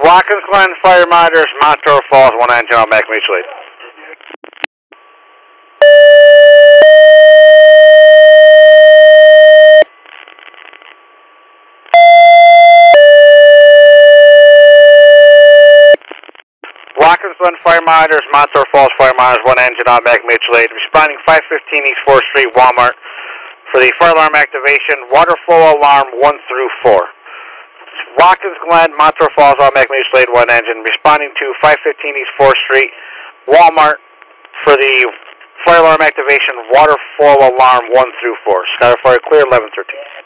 Watkins Glen Fire Monitors, Montour Falls, 1 engine, automatic mutual aid. Watkins Glen Fire Monitors, Montour Falls Fire Monitors, 1 engine, automatic mutual aid. Responding 515 East 4th Street, Walmart, for the fire alarm activation, water flow alarm 1 through 4. Watkins Glen, Montour Falls, automatic mutual aid, 1 engine, responding to 515 East 4th Street, Walmart, for the fire alarm activation, water flow alarm 1 through 4. Skyler Fire clear, 1113.